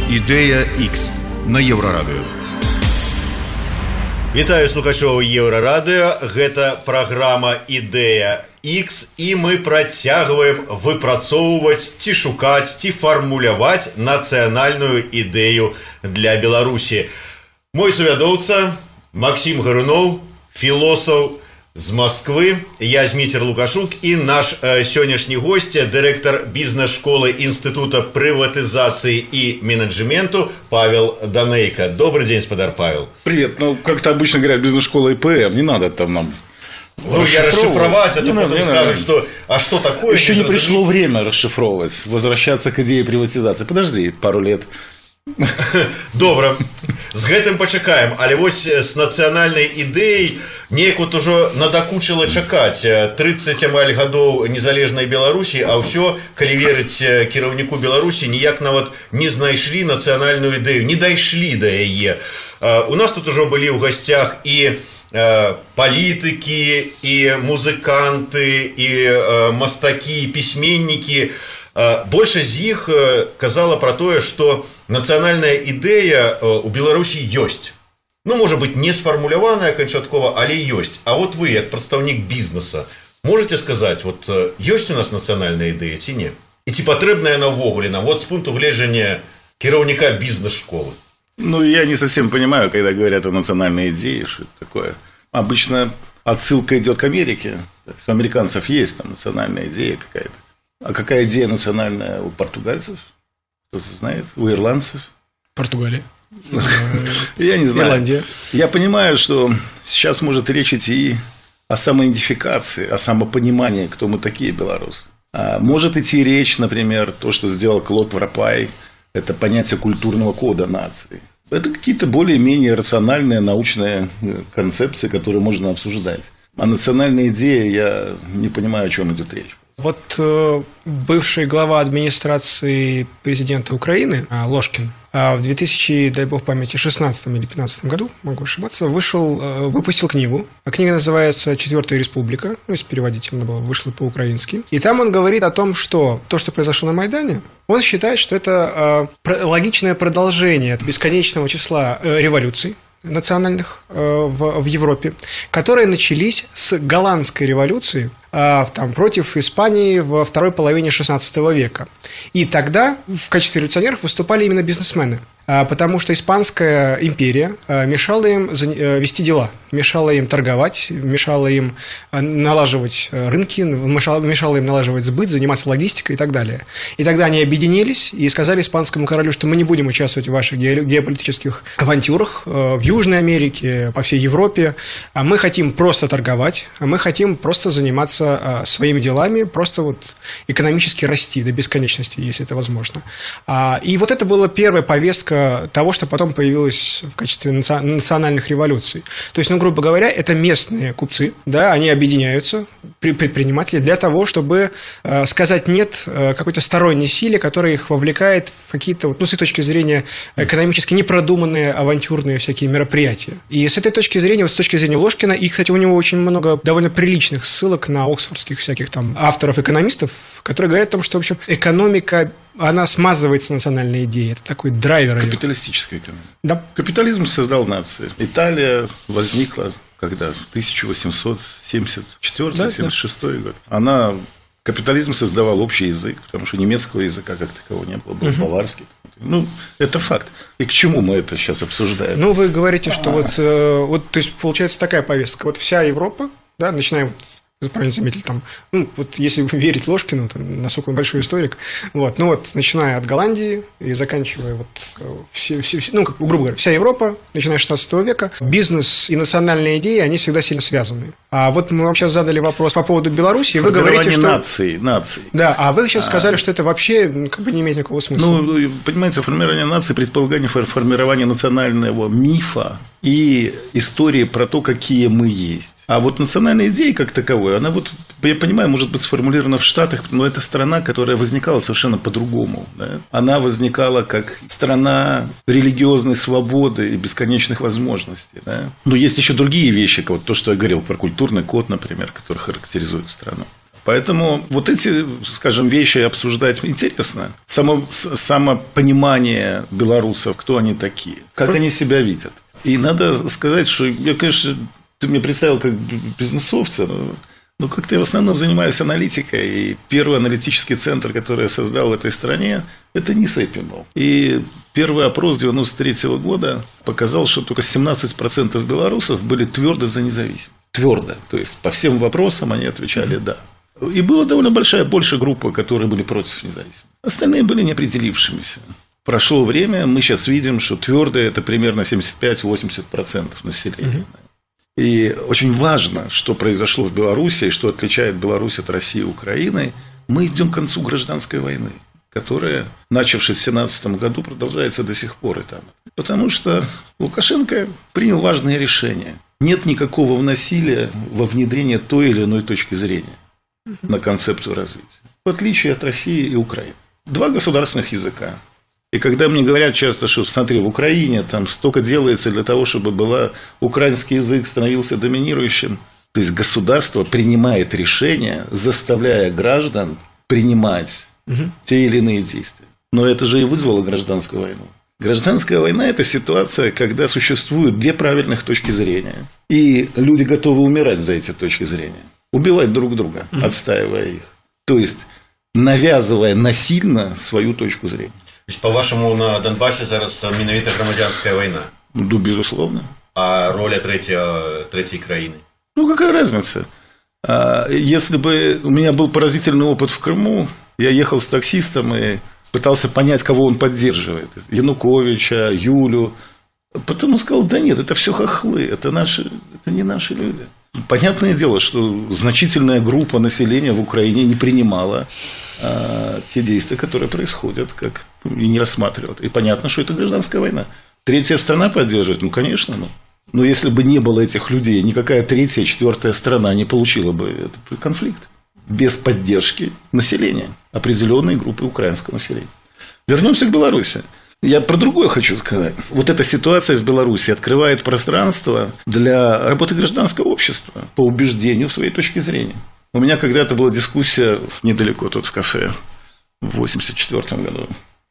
Ідэя X на Еўрарадыё. Вітаю слухачоў Еўрарадыё. Гэта праграма Ідэя X, і мы працягваем выпрацоўваць ці шукаць, ці фармуляваць нацыянальную ідэю для Беларусі. Мой сувядоўца Максим Гаруноў, філосаф з Москвы, я Зміцер Лукашук, і наш сённяшні госць, дырэктар бізнес-школы Інстытута прыватызацыі і менеджменту Павел Данейко. Добрый день, спадар Павел. Привет. Ну, как-то обычно говорят, бизнес-школа ИПМ, не надо там нам я расшифровать, а то потом скажут, что а что такое? Еще не пришло время расшифровывать, возвращаться к идее приватизации. Подожди пару лет. Добра, з гэтым пачакаем. Але вось з нацыянальнай ідэяй неяк вот ужо надакучыла чакаць 30 амаль гадоў незалежнай Беларусі, а ўсё, калі верыць кіраўніку Беларусі, ніяк нават не знайшлі нацыянальную ідэю, не дайшлі да яе. У нас тут ужо былі ў гасцях і палітыкі, і музыканты, і мастакі, і пісьменнікі. Большасць з іх казала пра тое, што нацыянальная ідэя у Беларусі ёсць. Ну, можа быць, не сфармуляваная канчаткова, але ёсць. А вот вы, як прадстаўнік бізнеса, можете сказаць, вот ёсць у нас нацыянальная ідэя ці не? І ці патрэбная яна ўвогуле нам? Вот с пункту гледжання кіраўніка бізнес-школы. Ну, я не совсем понимаю, когда говорят о национальной идее, что это такое. Обычно отсылка идет к Америке. То есть у американцев есть там национальная идея какая-то. А какая идея национальная у португальцев? Кто-то знает? У ирландцев? Португалия. Я не знаю. Ирландия. Я понимаю, что сейчас может речь идти о самоидентификации, о самопонимании, кто мы такие, белорусы. А может идти речь, например, то, что сделал Клод Врапай, это понятие культурного кода нации. Это какие-то более-менее рациональные научные концепции, которые можно обсуждать. А национальная идея, я не понимаю, о чем идет речь. Вот бывший глава администрации президента Украины Ложкин в 2000, дай бог памяти, 16 или 15 году, могу ошибаться, выпустил книгу. Книга называется «Четвертая республика». Ну, если переводить, она была, вышла по-украински. И там он говорит о том, что то, что произошло на Майдане, он считает, что это логичное продолжение от бесконечного числа революций национальных в Европе, которые начались с голландской революции там, против Испании во второй половине XVI века. И тогда в качестве революционеров выступали именно бизнесмены, потому что Испанская империя мешала им вести дела, мешала им торговать, мешала им налаживать рынки, мешала им налаживать сбыт, заниматься логистикой и так далее. И тогда они объединились и сказали испанскому королю, что мы не будем участвовать в ваших геополитических авантюрах в Южной Америке, по всей Европе. Мы хотим просто торговать, мы хотим просто заниматься своими делами, просто вот экономически расти до бесконечности, если это возможно. И вот это была первая повестка того, что потом появилось в качестве национальных революций. То есть, ну, грубо говоря, это местные купцы, да, они объединяются, предприниматели, для того, чтобы сказать «нет» какой-то сторонней силе, которая их вовлекает в какие-то, ну, с их точки зрения, экономически непродуманные авантюрные всякие мероприятия. И с этой точки зрения, вот с точки зрения Ложкина, и, кстати, у него очень много довольно приличных ссылок на оксфордских всяких там авторов-экономистов, которые говорят о том, что, в общем, экономика, она смазывается национальной идеей. Это такой драйвер. Капиталистическая экономика. Да. Капитализм создал нации. Италия возникла когда? В 1874-76 год. Капитализм создавал общий язык, потому что немецкого языка как такового не было, был баварский. Ну, это факт. И к чему мы это сейчас обсуждаем? Ну, вы говорите, что вот, то есть, получается такая повестка. Вот вся Европа, да, начинаем... Вы правильно заметили, там, ну, вот если верить Ложкину, там, насколько он большой историк, вот, ну, вот, начиная от Голландии и заканчивая, вот, ну, как, грубо говоря, вся Европа, начиная с 16 века, бизнес и национальные идеи, они всегда сильно связаны. А вот мы вам сейчас задали вопрос по поводу Беларуси, и вы говорите, что... нации. Да, а вы сейчас сказали, что это вообще как бы не имеет никакого смысла. Ну, понимаете, формирование нации, предполагание формирования национального мифа и истории про то, какие мы есть. А вот национальная идея как таковая, она вот, я понимаю, может быть сформулирована в Штатах, но это страна, которая возникала совершенно по-другому. Да? Она возникала как страна религиозной свободы и бесконечных возможностей. Да? Но есть еще другие вещи, вот то, что я говорил про культурный код, например, который характеризует страну. Поэтому вот эти, скажем, вещи обсуждать интересно. Самопонимание белорусов, кто они такие, как они себя видят. И надо сказать, что я, конечно, ты меня представил как бизнесовца, но как-то я в основном занимаюсь аналитикой. И первый аналитический центр, который я создал в этой стране, это НИСЭПИ был. И первый опрос 1993 года показал, что только 17% белорусов были твердо за независимость. Твердо. То есть, по всем вопросам они отвечали «да». И была довольно большая группа, которые были против независимости. Остальные были неопределившимися. Прошло время, мы сейчас видим, что твердо это примерно 75-80% населения. И очень важно, что произошло в Беларуси, и что отличает Беларусь от России и Украины. Мы идем к концу гражданской войны, которая, начавшись в 2017 году, продолжается до сих пор и там. Потому что Лукашенко принял важное решение. Нет никакого насилия во внедрение той или иной точки зрения на концепцию развития. В отличие от России и Украины. 2 государственных языка. И когда мне говорят часто, что, смотри, в Украине там столько делается для того, чтобы украинский язык становился доминирующим. То есть, государство принимает решения, заставляя граждан принимать те или иные действия. Но это же и вызвало гражданскую войну. Гражданская война – это ситуация, когда существуют 2 правильных точки зрения. И люди готовы умирать за эти точки зрения. Убивать друг друга, отстаивая их. То есть, навязывая насильно свою точку зрения. То есть, по-вашему, на Донбассе зараз менавіта громадянская война? Ну, безусловно. А роль третьей краины? Ну, какая разница? Если бы у меня был поразительный опыт в Крыму, я ехал с таксистом и пытался понять, кого он поддерживает. Януковича, Юлю. Потом он сказал, да нет, это все хохлы, это не наши люди. Понятное дело, что значительная группа населения в Украине не принимала те действия, которые происходят, и не рассматривают. И понятно, что это гражданская война. Третья страна поддерживает? Ну, конечно. Но если бы не было этих людей, никакая третья, четвертая страна не получила бы этот конфликт. Без поддержки населения, определенной группы украинского населения. Вернемся к Беларуси. Я про другое хочу сказать. Вот эта ситуация в Беларуси открывает пространство для работы гражданского общества по убеждению в своей точке зрения. У меня когда-то была дискуссия недалеко тут в кафе в 1984 году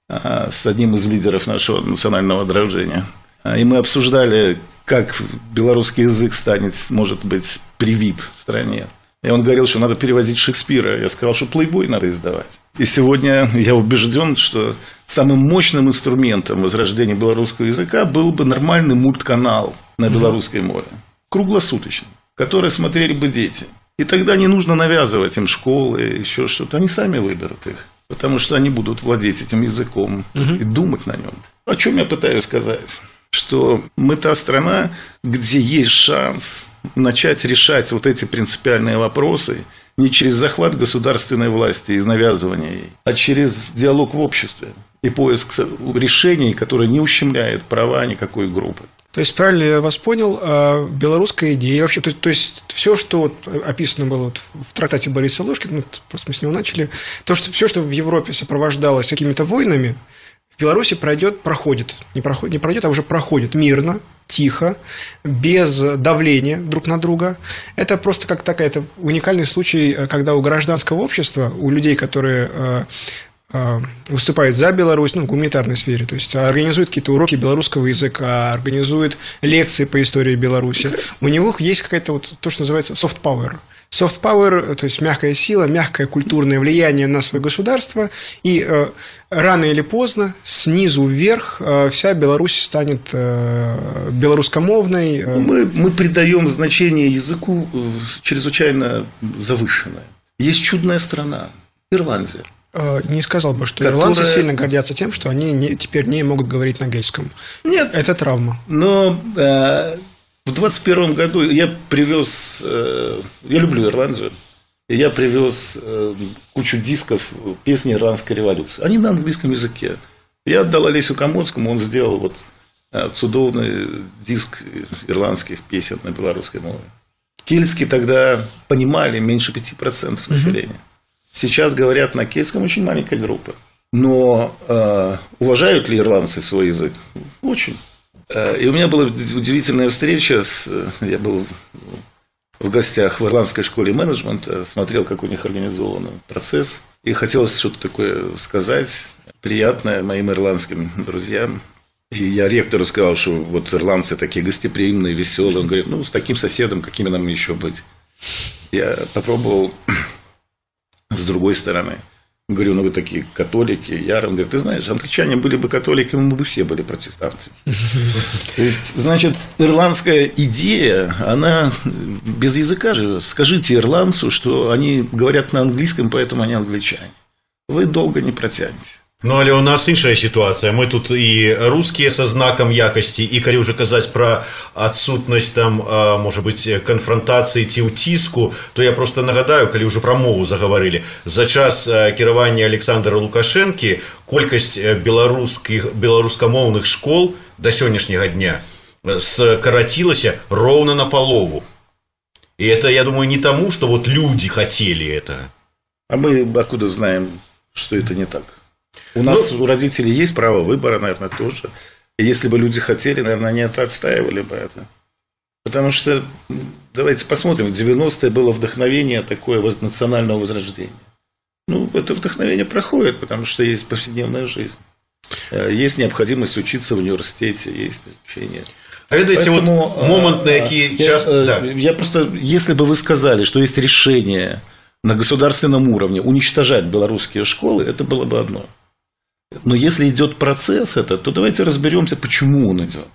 с одним из лидеров нашего национального отражения. И мы обсуждали, как белорусский язык может быть привит в стране. И он говорил, что надо переводить Шекспира. Я сказал, что плейбой надо издавать. И сегодня я убежден, что самым мощным инструментом возрождения белорусского языка был бы нормальный мультканал на Белорусском море. Круглосуточный. Который смотрели бы дети. И тогда не нужно навязывать им школы, еще что-то. Они сами выберут их. Потому что они будут владеть этим языком и думать на нем. О чем я пытаюсь сказать? Что мы та страна, где есть шанс начать решать вот эти принципиальные вопросы не через захват государственной власти и навязывание ей, а через диалог в обществе и поиск решений, которые не ущемляют права никакой группы. То есть, правильно я вас понял, белорусская идея, вообще, то есть, все, что описано было в трактате Бориса Ложкина, просто мы с него начали, все, что в Европе сопровождалось какими-то войнами, в Беларуси проходит, а уже проходит мирно, тихо, без давления друг на друга. Это просто как это уникальный случай, когда у гражданского общества, у людей, которые выступают за Беларусь, в гуманитарной сфере, то есть организуют какие-то уроки белорусского языка, организуют лекции по истории Беларуси. У него есть какая-то то, что называется soft power. Soft power, то есть мягкая сила, мягкое культурное влияние на свое государство, и рано или поздно, снизу вверх, вся Беларусь станет белорусскомовной. Мы придаем значение языку чрезвычайно завышенное. Есть чудная страна – Ирландия. Не сказал бы, что ирландцы сильно гордятся тем, что они теперь не могут говорить на гельском. Нет. Это травма. Но в 2021 году я привез... Я люблю Ирландию. И я привез кучу дисков песни Ирландской революции. Они на английском языке. Я отдал Олесю Комодскому, он сделал цудовный диск ирландских песен на белорусской мове. Кельтски тогда понимали меньше 5% населения. Сейчас говорят на кельтском очень маленькая группа. Но уважают ли ирландцы свой язык? Очень. И у меня была удивительная встреча. Я был в гостях в ирландской школе менеджмента, смотрел, как у них организован процесс, и хотелось что-то такое сказать, приятное моим ирландским друзьям. И я ректору сказал, что вот ирландцы такие гостеприимные, веселые. Он говорит, с таким соседом, какими нам еще быть? Я попробовал с другой стороны. Говорю, вы такие католики, яры. Он говорит, ты знаешь, англичане были бы католиками, мы бы все были протестантами. То есть, значит, ирландская идея, она без языка живет. Скажите ирландцу, что они говорят на английском, поэтому они англичане. Вы долго не протянете. Але у нас іншая сітуацыя. Мы тут і рускія са знакам якасці, і калі ўжо казаць пра адсутнасць там, можа быць, канфрантацыі ці ўціску, то я просто нагадаю, калі ўжо пра мову загаварылі, за час кіравання Александра Лукашэнкі колькасць беларускамоўных школ да сённяшняга дня скарацілася роўна напалову. И это, я думаю, не тому, что вот люди хотели это. А мы откуда знаем, что это не так? У нас, у родителей есть право выбора, наверное, тоже. И если бы люди хотели, наверное, они это отстаивали бы это. Потому что, давайте посмотрим, в 90-е было вдохновение такое национального возрождения. Это вдохновение проходит, потому что есть повседневная жизнь. Есть необходимость учиться в университете, есть учение. А видите, вот моментные, какие часто... Да. Я просто, если бы вы сказали, что есть решение на государственном уровне уничтожать белорусские школы, это было бы одно. Но если идет процесс этот, то давайте разберемся, почему он идет.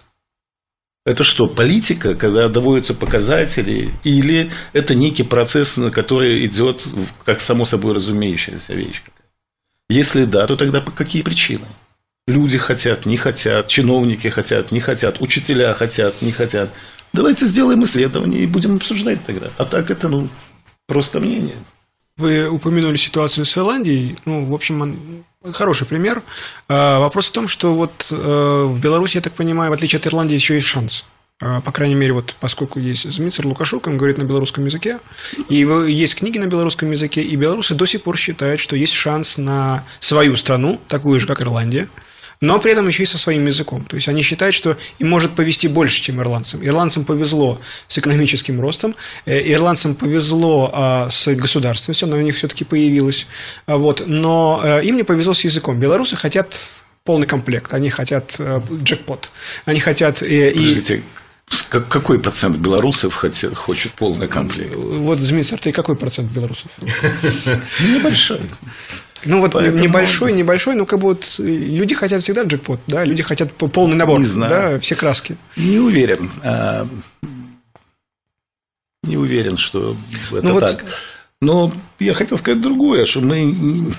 Это что, политика, когда доводятся показатели, или это некий процесс, на который идет как само собой разумеющаяся вещь? Если да, то тогда по какие причины? Люди хотят, не хотят, чиновники хотят, не хотят, учителя хотят, не хотят. Давайте сделаем исследование и будем обсуждать тогда. А так это, просто мнение. Вы упомянули ситуацию с Ирландией. В общем, хороший пример. Вопрос в том, что вот в Беларуси, я так понимаю, в отличие от Ирландии, еще есть шанс. По крайней мере, вот поскольку есть Змитер Лукашук, он говорит на белорусском языке, и есть книги на белорусском языке, и белорусы до сих пор считают, что есть шанс на свою страну, такую же, как Ирландия, но при этом еще и со своим языком. То есть они считают, что им может повезти больше, чем ирландцам. Ирландцам повезло с экономическим ростом, ирландцам повезло с государственностью, она у них все-таки появилась, но им не повезло с языком. Белорусы хотят полный комплект, они хотят джекпот, они хотят... Подождите, какой процент белорусов хочет полный комплект? Вот, Змитер, ты какой процент белорусов? Небольшой. Поэтому... небольшой, люди хотят всегда джекпот, да, люди хотят полный набор, да, все краски. Не уверен. Не уверен, что это так. Но я хотел сказать другое, что мы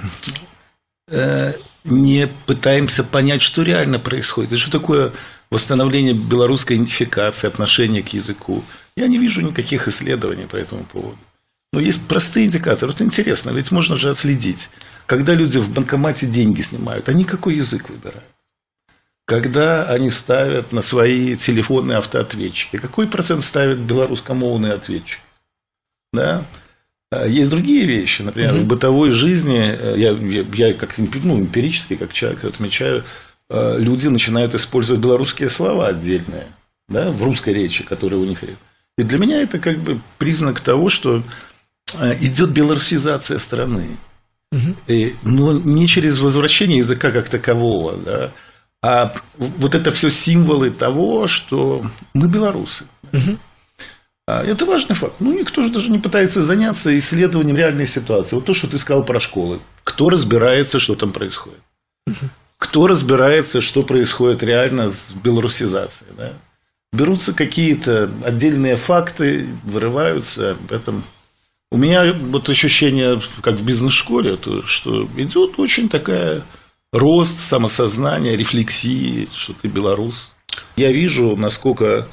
не пытаемся понять, что реально происходит. И что такое восстановление белорусской идентификации, отношения к языку. Я не вижу никаких исследований по этому поводу. Но есть простые индикаторы. Это интересно, ведь можно же отследить. Когда люди в банкомате деньги снимают, они какой язык выбирают? Когда они ставят на свои телефонные автоответчики, какой процент ставят белорусскомовные ответчики? Да? Есть другие вещи. Например, в бытовой жизни, я как эмпирически, как человек отмечаю, люди начинают использовать белорусские слова отдельные, да, в русской речи, которые у них есть. И для меня это признак того, что идет белорусизация страны. Но не через возвращение языка как такового, да, а вот это все символы того, что мы белорусы. Это важный факт. Никто же даже не пытается заняться исследованием реальной ситуации. Вот то, что ты сказал про школы. Кто разбирается, что там происходит? Кто разбирается, что происходит реально с белорусизацией? Да? Берутся какие-то отдельные факты, вырываются об этом. У меня вот ощущение, как в бизнес-школе, что идет очень такая рост самосознания, рефлексии, что ты белорус. Я вижу, насколько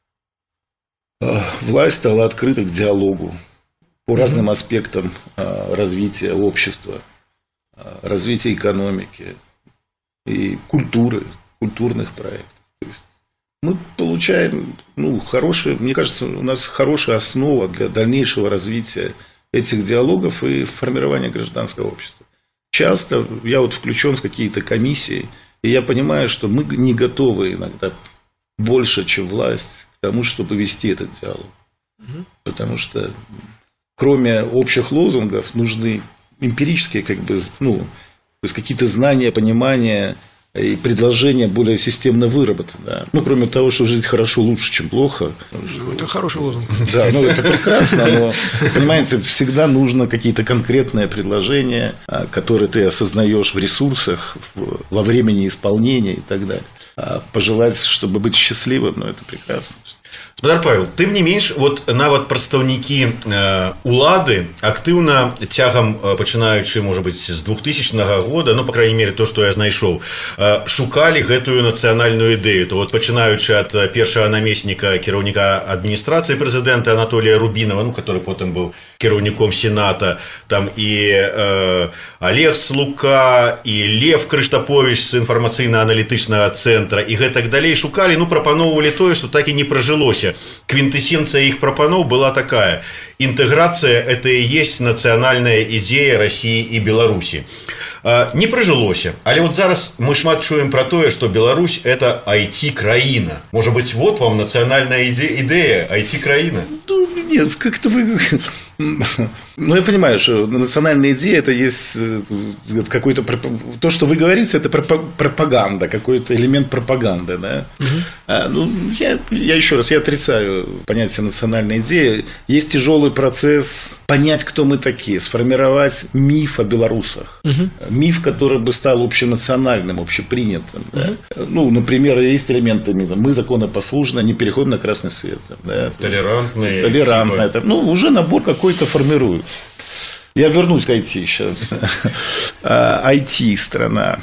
власть стала открыта к диалогу по разным аспектам развития общества, развития экономики и культуры, культурных проектов. То есть мы получаем, хорошие, мне кажется, у нас хорошая основа для дальнейшего развития этих диалогов и формирования гражданского общества. Часто я включен в какие-то комиссии, и я понимаю, что мы не готовы иногда больше, чем власть, к тому, чтобы вести этот диалог. Потому что кроме общих лозунгов нужны эмпирические, то есть какие-то знания, понимания и предложения более системно выработаны. Да. Кроме того, что жить хорошо лучше, чем плохо. Это хороший лозунг. Да, это прекрасно, но, понимаете, всегда нужно какие-то конкретные предложения, которые ты осознаешь в ресурсах, во времени исполнения и так далее. А пожелать, чтобы быть счастливым, это прекрасно. Спадар Павел, тым не менш нават прадстаўнікі улады актыўна цягам пачынаючы можа быць з 2000 года, по крайней мере то, што я знайшоў, шукалі гэтую нацыянальную ідэю. То пачынаючы ад першага намесніка кіраўніка адміністрацыі прэзідэнта Анатолія Рубінова, который потым быў кіраўніком Сената, там і Олег Слука, і Лев Крыштапович з інфармацыйна-аналітычнага цэнтра і гэтак далей шукалі, прапаноўвалі тое, што так і не прыжылося. Квінтэсенцыя іх прапаноў была такая: інтэграцыя – это і есть нацыянальная ідзея России і Беларусі. Не прыжылося, але зараз мы шмат чуем про тое, што Беларусь – это IT-краіна. Можа быть, вот вам нацыянальная ідэя IT-краіна? Нет, как-то вы... я понимаю, что национальная идея – это есть какой-то... То, что вы говорите, это пропаганда, какой-то элемент пропаганды. Да? Я еще раз, я отрицаю понятие национальной идеи. Есть тяжелый процесс понять, кто мы такие, сформировать миф о белорусах. Миф, который бы стал общенациональным, общепринятым. Да? Например, есть элементы мифа. Мы законопослушны, не переходим на красный свет. Да? Толерантные. Уже набор какой-то формируется. Я вернусь к IT сейчас. IT-страна.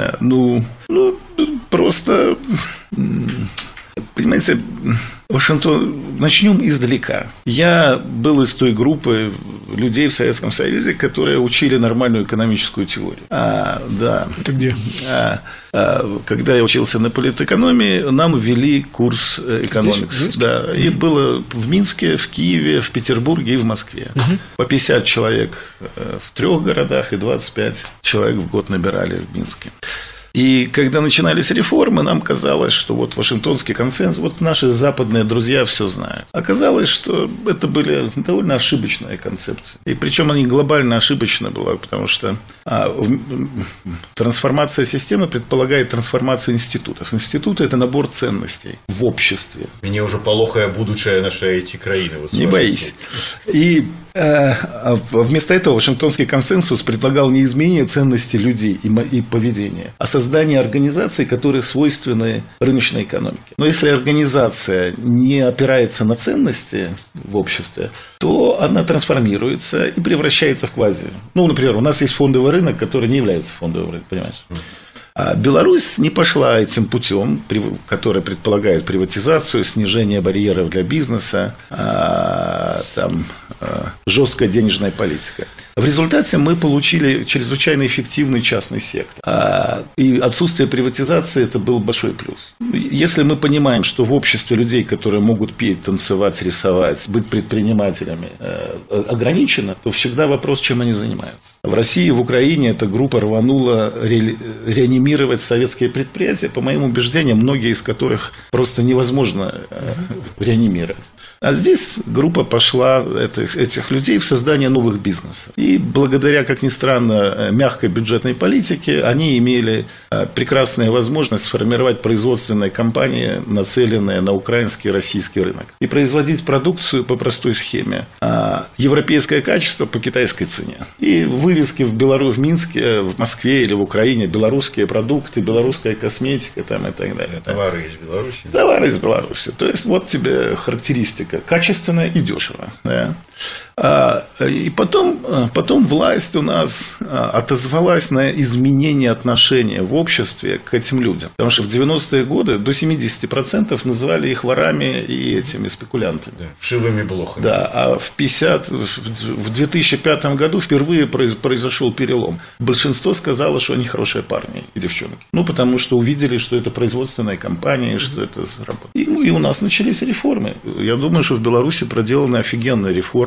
Просто... Понимаете, Вашингтон, начнем издалека. Я был из той группы людей в Советском Союзе, которые учили нормальную экономическую теорию. Да. Это где? Когда я учился на политэкономии, нам ввели курс экономики. Да, и было в Минске, в Киеве, в Петербурге и в Москве. По 50 человек в 3 городах и 25 человек в год набирали в Минске. И когда начинались реформы, нам казалось, что Вашингтонский консенсус, наши западные друзья все знают. Оказалось, что это были довольно ошибочные концепции. И причем они глобально ошибочны были, потому что трансформация системы предполагает трансформацию институтов. Институты – это набор ценностей в обществе. Мне уже полохая будущее нашей IT-краины. Не боись. И вместо этого Вашингтонский консенсус предлагал не изменение ценностей людей и поведения, а создание организаций, которые свойственны рыночной экономике. Но если организация не опирается на ценности в обществе, то она трансформируется и превращается в квази. Например, у нас есть фондовый рынок, который не является фондовым рынком, понимаешь? А Беларусь не пошла этим путем, который предполагает приватизацию, снижение барьеров для бизнеса, жесткая денежная политика. В результате мы получили чрезвычайно эффективный частный сектор. И отсутствие приватизации – это был большой плюс. Если мы понимаем, что в обществе людей, которые могут петь, танцевать, рисовать, быть предпринимателями, ограничено, то всегда вопрос, чем они занимаются. В России, в Украине эта группа рванула реанимировать советские предприятия, по моим убеждениям, многие из которых просто невозможно реанимировать. А здесь группа пошла этих людей в создание новых бизнесов. И благодаря, как ни странно, мягкой бюджетной политике, они имели прекрасную возможность сформировать производственные компании, нацеленные на украинский и российский рынок. И производить продукцию по простой схеме. Европейское качество по китайской цене. И вывески в Минске, в Москве или в Украине, белорусские продукты, белорусская косметика и так далее. Товары из Беларуси. Товары из Беларуси. То есть, вот тебе характеристика. Качественно и дешево. Да. И потом власть у нас отозвалась на изменение отношения в обществе к этим людям. Потому что в 90-е годы до 70% называли их ворами и этими спекулянтами. Да, вшивыми блохами. Да, а в 2005 году впервые произошел перелом. Большинство сказало, что они хорошие парни и девчонки. Потому что увидели, что это производственная компания, что это работает. И у нас начались реформы. Я думаю, что в Беларуси проделаны офигенные реформы по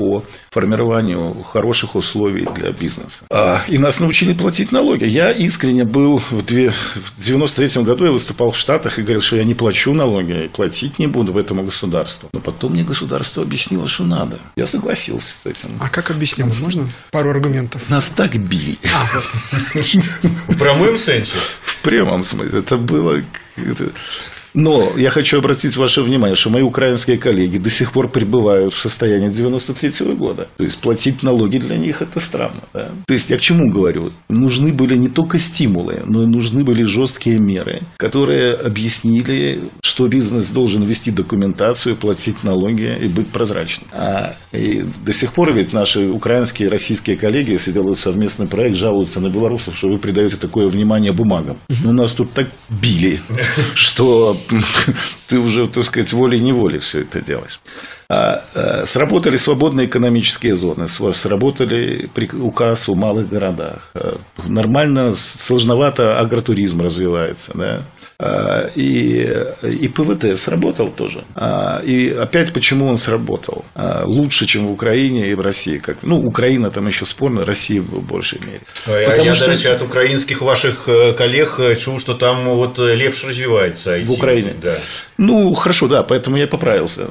по формированию хороших условий для бизнеса. И нас научили платить налоги. Я искренне был в 93 году, я выступал в Штатах и говорил, что я не плачу налоги, и платить не буду этому государству. Но потом мне государство объяснило, что надо. Я согласился с этим. А как объяснило? Можно пару аргументов? Нас так били. В прямом смысле? В прямом смысле. Это было... Но я хочу обратить ваше внимание, что мои украинские коллеги до сих пор пребывают в состоянии 93 года. То есть, платить налоги для них – это странно. Да? То есть, я к чему говорю? Нужны были не только стимулы, но и нужны были жесткие меры, которые объяснили, что бизнес должен вести документацию, платить налоги и быть прозрачным. И до сих пор ведь наши украинские и российские коллеги, если делают совместный проект, жалуются на белорусов, что вы придаете такое внимание бумагам. Но нас тут так били, что... ты уже, так сказать, волей-неволей все это делаешь. Сработали свободные экономические зоны, сработали указ в малых городах. Нормально, сложновато агротуризм развивается, да? И ПВТ сработал тоже. И опять почему он сработал? Лучше, чем в Украине и в России. Украина там еще спорно, Россия в большей мере. Я, до речі, от українських ваших колег чув, что там вот лепше развивается IT. В Украине? Да. Хорошо, да, поэтому я поправился.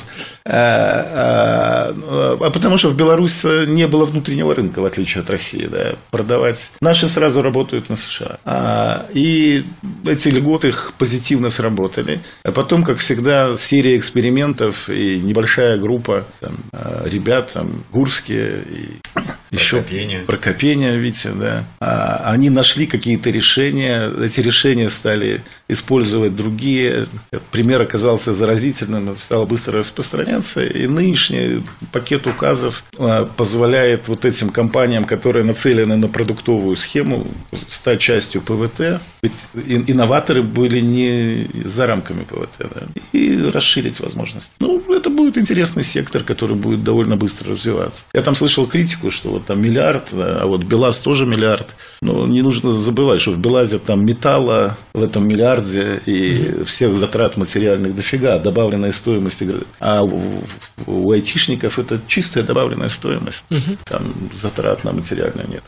Потому что в Беларуси не было внутреннего рынка, в отличие от России. Да, продавать. Наши сразу работают на США. И эти льготы позитивно сработали. А потом, как всегда, серия экспериментов и небольшая группа ребят, Гурские и еще Прокопения, Витя, да. Они нашли какие-то решения. Эти решения стали использовать другие. Этот пример оказался заразительным, стал быстро распространяться. И нынешний пакет указов позволяет вот этим компаниям, которые нацелены на продуктовую схему, стать частью ПВТ. Ведь инноваторы были не за рамками ПВТ, да, и расширить возможности. Это будет интересный сектор, который будет довольно быстро развиваться. Я там слышал критику, что вот там миллиард, а вот БелАЗ тоже миллиард. Но не нужно забывать, что в БелАЗе там металла в этом миллиарде и всех затрат материальных дофига, добавленная стоимость. А у айтишников это чистая добавленная стоимость. Там затрат на материальное нет.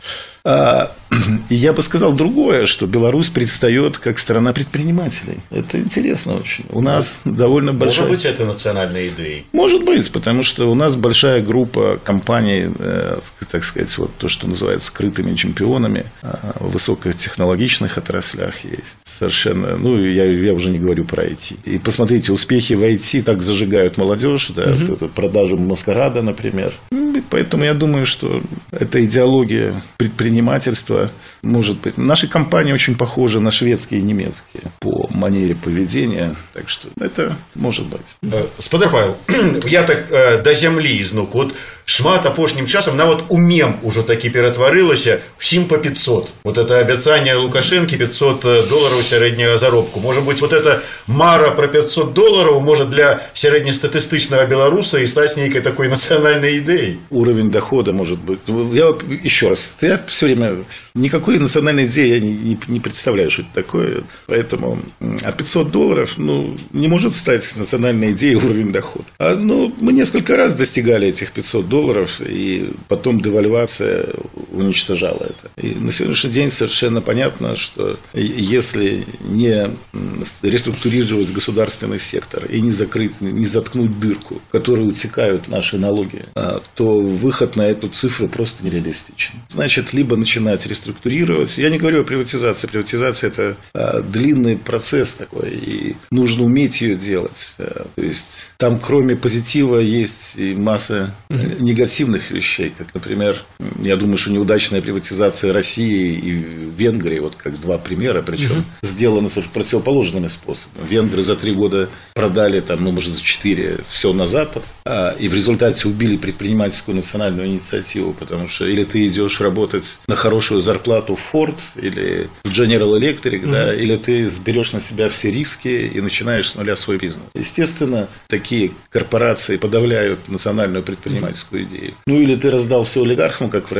И я бы сказал другое, что Беларусь предстает как страна предпринимателей. Это интересно очень. У нас довольно большая... Может быть, это национальной идеей? Может быть, потому что у нас большая группа компаний, так сказать, вот то, что называется скрытыми чемпионами в высокотехнологичных отраслях есть. Совершенно, я уже не говорю про IT. И посмотрите, успехи в IT так зажигают молодежь, да, вот эту продажу маскарада, например. И поэтому я думаю, что эта идеология предпринимательства может быть. Наши компании очень похожи на шведские и немецкие по манере поведения, так что это может быть. Спадар Павел, я так до зямлі знук. Вот шмат апошнім часам нават у мем уже таки ператварылася всім по 500. Вот это обяцанне Лукашенко $500 сярэдняга заробку. Может быть, вот эта мара про $500 может для сярэднестатыстычнага беларуса и стать некой такой национальной идеей. Уровень дохода может быть. Я еще раз, я все время никакой национальной идеи я не представляю, что это такое. Поэтому $500 не может стать национальной идеей уровень дохода. Мы несколько раз достигали этих $500, и потом девальвация уничтожала это. И на сегодняшний день совершенно понятно, что если не реструктурировать государственный сектор и не заткнуть дырку, в которую утекают наши налоги, то выход на эту цифру просто нереалистичен. Значит, либо начинать реструктурировать. Я не говорю о приватизации. Приватизация – это длинный процесс такой, и нужно уметь ее делать. То есть, там кроме позитива есть и масса негативных вещей, как, например, я думаю, что неудачная приватизация России и Венгрии, вот как два примера, причем сделано противоположными способами. Венгры за 3 года продали, может, за 4 все на Запад, и в результате убили предпринимательскую национальную инициативу, потому что или ты идешь работать на хорошую зарплату в Ford или в General Electric, да, или ты берешь на себя все риски и начинаешь с нуля свой бизнес. Естественно, такие корпорации подавляют национальную предпринимательскую идею. Или ты раздал все олигархам, как в России,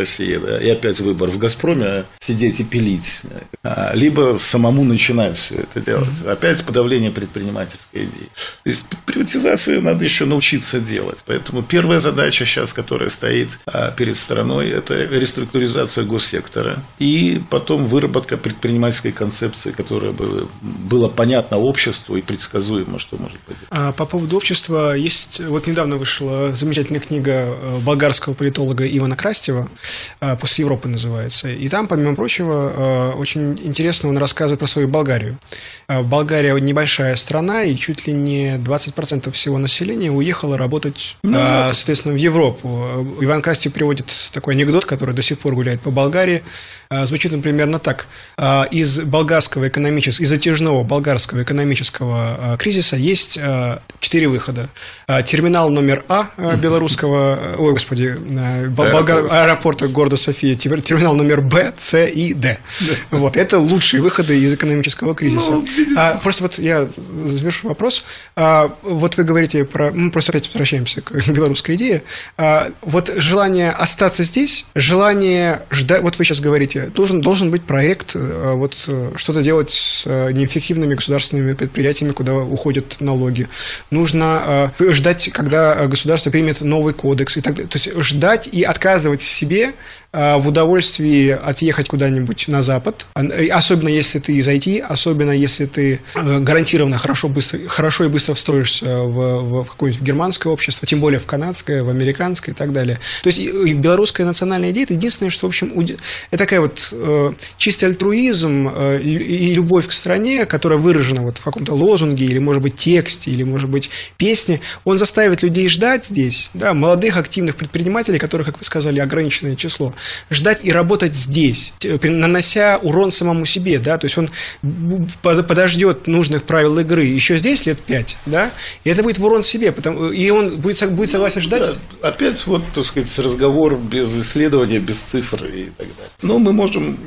и опять выбор, в «Газпроме» сидеть и пилить, либо самому начинать все это делать. Опять подавление предпринимательской идеи. То есть приватизацию надо еще научиться делать. Поэтому первая задача сейчас, которая стоит перед страной, это реструктуризация госсектора и потом выработка предпринимательской концепции, которая бы была понятна обществу и предсказуемо, что может быть. А по поводу общества есть... Вот недавно вышла замечательная книга болгарского политолога Ивана Крастева «После Европы» называется. И там, помимо прочего, очень интересно он рассказывает про свою Болгарию. Болгария небольшая страна, и чуть ли не 20% всего населения уехало работать, соответственно, в Европу. Иван Крастев приводит такой анекдот, который до сих пор гуляет по Болгарии. Звучит он примерно так. Из затяжного болгарского экономического кризиса есть 4 выхода. Терминал номер А белорусского, аэропорта города София, терминал номер Б, С и Д. Вот, это лучшие выходы из экономического кризиса. Просто вот я завершу вопрос. Вот вы говорите про... Мы просто опять возвращаемся к белорусской идее. Вот желание остаться здесь, желание ждать... Вот вы сейчас говорите, должен быть проект, вот что-то делать с неэффективными государственными предприятиями, куда уходят налоги. Нужно ждать, когда государство примет новый кодекс и так далее. То есть ждать и отказывать себе в удовольствии отъехать куда-нибудь на Запад, особенно если ты из IT, особенно если ты гарантированно хорошо и быстро встроишься в какое-нибудь германское общество, тем более в канадское, в американское и так далее. То есть и белорусская национальная идея – это единственное, что, в общем, это такая вот чистый альтруизм и любовь к стране, которая выражена вот в каком-то лозунге или, может быть, тексте, или, может быть, песне, он заставит людей ждать здесь, да, молодых активных предпринимателей, которых, как вы сказали, ограниченное число, ждать и работать здесь, нанося урон самому себе, да, то есть он подождет нужных правил игры еще здесь лет 5, да, и это будет в урон себе, и он будет согласен ждать. Да, опять вот, так сказать, разговор без исследования, без цифр и так далее. Но мы можем,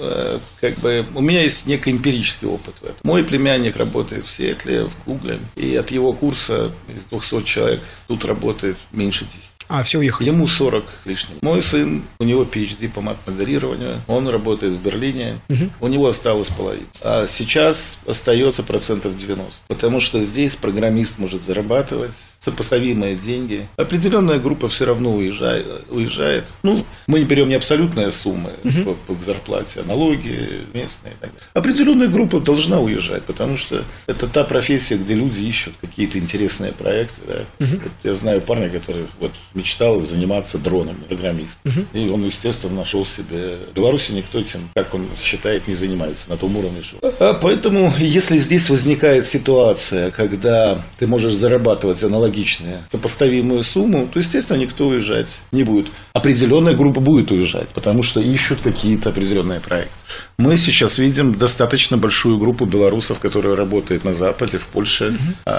у меня есть некий эмпирический опыт в этом. Мой племянник работает в Сиэтле, в Гугле, и от его курса из 200 человек тут работает меньше 10. Все уехали. Ему 40 лишним. Мой сын, у него PhD по мат-моделированию, он работает в Берлине, у него осталось половина. А сейчас остается 90%, потому что здесь программист может зарабатывать сопоставимые деньги. Определенная группа все равно уезжает. Ну, мы не берем не абсолютные суммы по зарплате, а налоги местные и так далее. Определенная группа должна уезжать, потому что это та профессия, где люди ищут какие-то интересные проекты. Да. Вот я знаю парня, который мечтал заниматься дронами, программист. И он, естественно, нашел себе... В Беларуси никто этим, как он считает, не занимается, на том уровне. Поэтому, если здесь возникает ситуация, когда ты можешь зарабатывать аналогичные, сопоставимую сумму, то, естественно, никто уезжать не будет. Определенная группа будет уезжать, потому что ищут какие-то определенные проекты. Мы сейчас видим достаточно большую группу белорусов, которые работают на Западе, в Польше,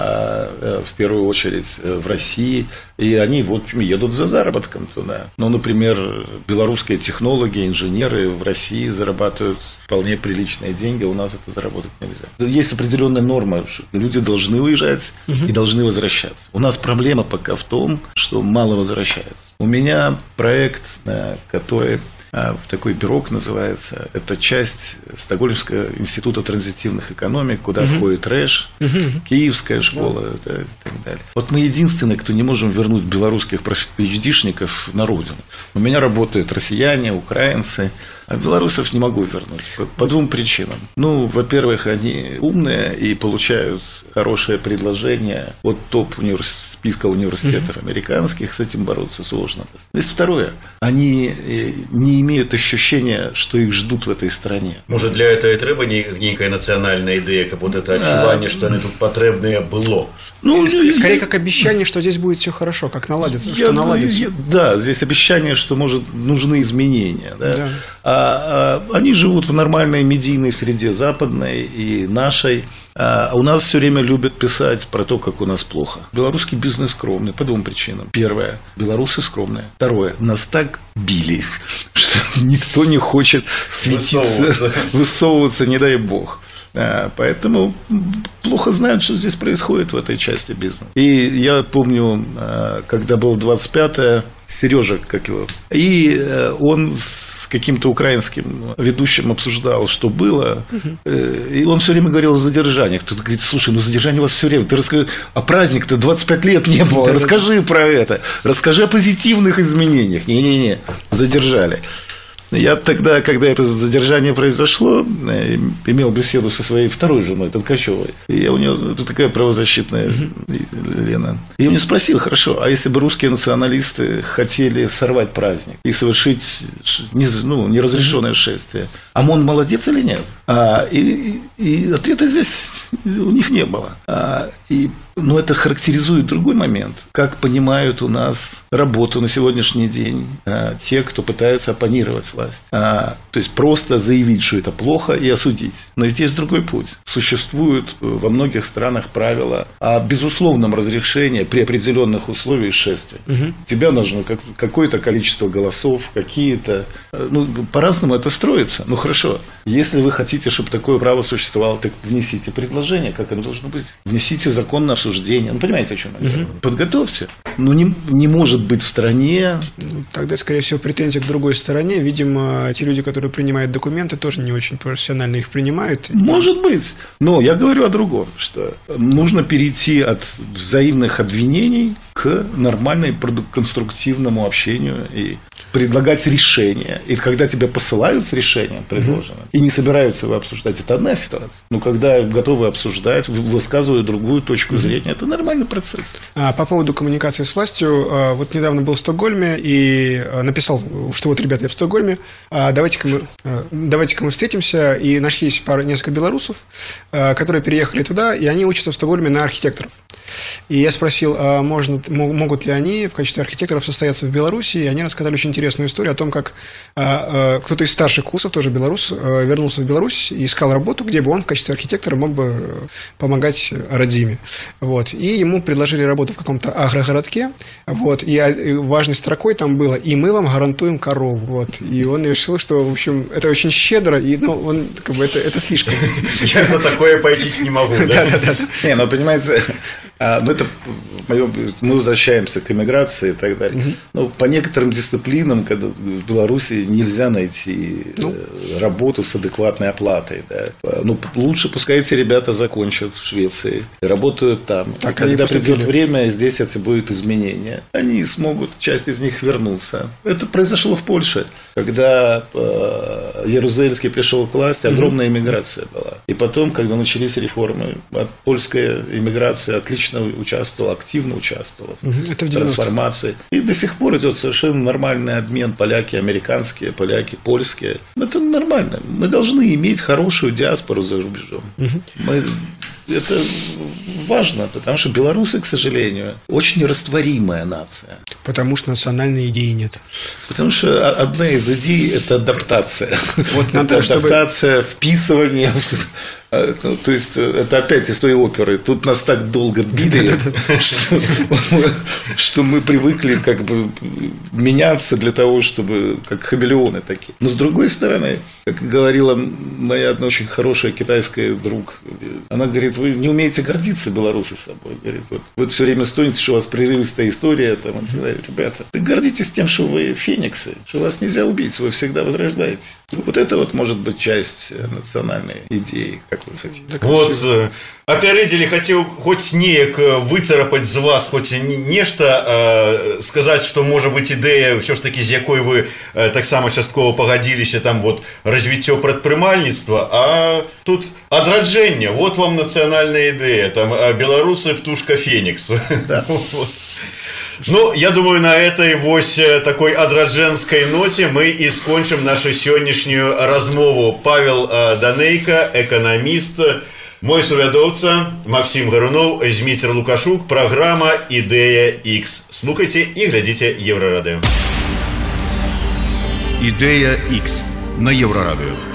в первую очередь в России, и они едут за заработком туда. Ну, например, белорусские технологи, инженеры в России зарабатывают вполне приличные деньги, у нас это заработать нельзя. Есть определенная норма, что люди должны уезжать и должны возвращаться. У нас проблема пока в том, что мало возвращаются. У меня проект, который... такой пирог называется. Это часть Стокгольмского института транзитивных экономик, куда входит РЭШ, Киевская школа и так далее. Вот мы единственные, кто не можем вернуть белорусских PhD-шников на родину. У меня работают россияне, украинцы, а белорусов не могу вернуть по 2 причинам. Ну, во-первых, они умные и получают хорошее предложение от списка университетов американских, с этим бороться сложно. Есть второе. Они не имеют ощущения, что их ждут в этой стране. Может, для этого и треба некая национальная идея, как вот это отчувание, что они тут потребные было. Ну, скорее, как обещание, что здесь будет все хорошо, как наладится, что наладится. Да, здесь обещание, что, может, нужны изменения. Да? А они живут в нормальной медийной среде западной и нашей. А у нас все время любят писать про то, как у нас плохо. Белорусский бизнес скромный по 2 причинам. Первое, белорусы скромные. Второе, нас так били, что никто не хочет светиться, высовываться, не дай бог. Поэтому плохо знают, что здесь происходит в этой части бизнеса. И я помню, когда было 25-е, Сережа, как его, и он каким-то украинским ведущим обсуждал, что было, и он все время говорил о задержаниях. Кто-то говорит: слушай, задержание у вас все время. Ты расскажи, а праздник-то 25 лет не было. Расскажи про это. Расскажи о позитивных изменениях. Не-не-не, задержали. Я тогда, когда это задержание произошло, имел беседу со своей второй женой, Толкачевой. И у нее тут такая правозащитная Лена. И я у нее спросил: хорошо, а если бы русские националисты хотели сорвать праздник и совершить неразрешенное шествие, ОМОН молодец или нет? И ответа здесь у них не было. Но это характеризует другой момент. Как понимают у нас работу на сегодняшний день те, кто пытаются оппонировать власть. То есть просто заявить, что это плохо, и осудить. Но ведь есть другой путь. Существуют во многих странах правила о безусловном разрешении при определенных условиях шествия. Тебе нужно какое-то количество голосов, какие-то... по-разному это строится. Хорошо. Если вы хотите, чтобы такое право существовало, так внесите предложение, как оно должно быть. Внесите закон на обсуждение. Понимаете, о чем я говорю? Подготовьте. Не может быть в стране... Тогда, скорее всего, претензия к другой стороне. Видимо, те люди, которые принимают документы, тоже не очень профессионально их принимают. Может быть. Но я говорю о другом, что нужно перейти от взаимных обвинений к нормальному конструктивному общению и предлагать решения. И когда тебя посылают с решением предложенным и не собираются его обсуждать, это одна ситуация. Но когда готовы обсуждать, высказывают другую точку зрения, это нормальный процесс. По поводу коммуникации с властью, вот недавно был в Стокгольме и написал, что вот, ребята, я в Стокгольме, давайте-ка мы встретимся, и нашлись несколько белорусов, которые переехали туда, и они учатся в Стокгольме на архитекторов. И я спросил, могут ли они в качестве архитекторов состояться в Беларуси, и они рассказали очень интересную историю о том, как кто-то из старших курсов, тоже белорус, вернулся в Беларусь и искал работу, где бы он в качестве архитектора мог бы помогать родиме. Вот. И ему предложили работу в каком-то агрогородке, вот, и важной строкой там было: и мы вам гарантуем корову. Вот. И он решил, что, в общем, это очень щедро, и он, это слишком. Я на такое пойти не могу, да? Не, понимаете... мы возвращаемся к эмиграции и так далее. По некоторым дисциплинам, когда в Беларуси нельзя найти работу с адекватной оплатой. Да. Лучше пускай эти ребята закончат в Швеции и работают там. А когда придет время, здесь это будет изменение. Они смогут, часть из них, вернуться. Это произошло в Польше. Когда Ярузельский пришел к власти, огромная эмиграция была. И потом, когда начались реформы, польская эмиграция отлично активно участвовала в трансформации. И до сих пор идет совершенно нормальный обмен. Поляки американские, поляки польские. Это нормально. Мы должны иметь хорошую диаспору за рубежом. Это важно, потому что белорусы, к сожалению, очень растворимая нация. Потому что национальной идеи нет. Потому что одна из идей – это адаптация. Адаптация, вписывание. То есть, это опять из той оперы. Тут нас так долго били, что мы привыкли меняться для того, чтобы как хамелеоны такие. Но с другой стороны, как говорила моя одна очень хорошая китайская друг, она говорит: вы не умеете гордиться, белорусы, собой. Говорит, вы все время стонете, что у вас прерывистая история. Ребята, вы гордитесь тем, что вы фениксы, что вас нельзя убить, вы всегда возрождаетесь. Вот это может быть часть национальной идеи, как вы хотите. Апярэдзілі, хацеў хоць неяк выцарапаць з вас хоць нешта, сказаць, што можа быць ідэя ўсё ж такі, з якой вы таксама часткова пагадзіліся, там развіццё прадпрымальніцтва, а тут адраджэнне, вот вам нацыянальная ідэя, там беларусы птушка фенікс. Я думаю, на этой такой адраджэнскай ноце мы и скончым нашу сённяшнюю размову. Павел Данейко, эканаміст, мой сувядоўца Максим Гарунов, Зміцер Лукашук, программа «Идея X». Слухайте и глядите Еврорадио. «Идея X» на Еврорадио.